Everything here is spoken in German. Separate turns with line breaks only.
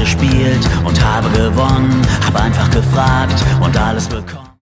gespielt und habe gewonnen. Hab einfach gefragt und alles bekommen.